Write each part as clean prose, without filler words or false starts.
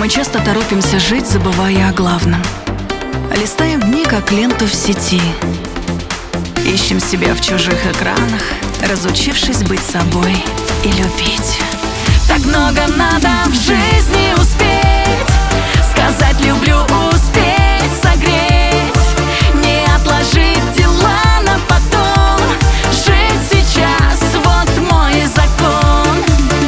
Мы часто торопимся жить, забывая о главном. Листаем дни, как ленту в сети. Ищем себя в чужих экранах, разучившись быть собой и любить. Так много надо в жизни успеть, сказать люблю, успеть согреть, не отложить дела на потом, жить сейчас, вот мой закон.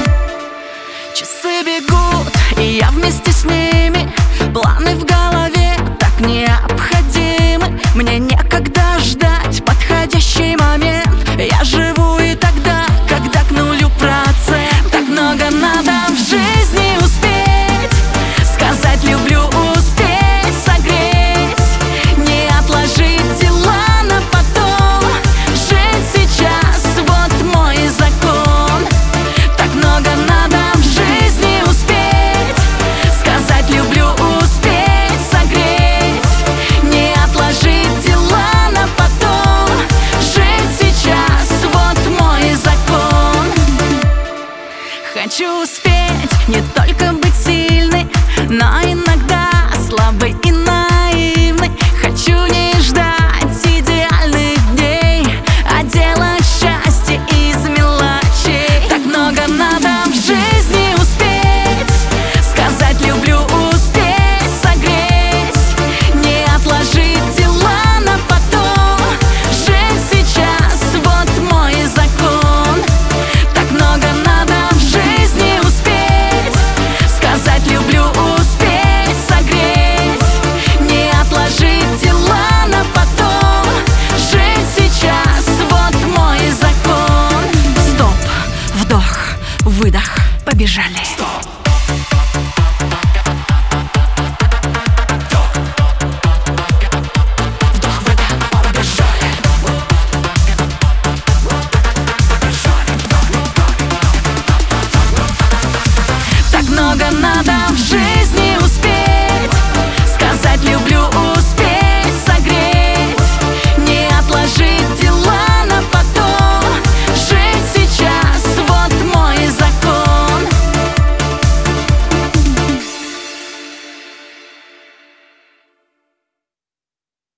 Часы бегут, и я вместе с ними, планы в голове так необходимы. Мне некогда ждать подходящий момент, я живу и тогда, когда к нулю процент. Так много надо в жизни успеть, сказать люблю, успеть согреть, не отложить дела на потом, жить сейчас, вот мой закон. Так много надо в жизни успеть, сказать люблю, успеть согреть, не отложить дела на потом, жить сейчас, вот мой закон. Хочу успеть не только быть сильной, но иногда слабой и наивной. Хочу не ждать идеальных дней, а делать счастье из мелочей. Так много надо в жизни успеть, сказать люблю, успеть согреть, не отложить дела на потом, жить сейчас, вот мой закон. Так много надо в жизни успеть, сказать люблю, успеть согреть, не отложить дела на потом, жить сейчас, вот мой закон. Стоп, вдох, выдох, побежали. Так много надо в жизни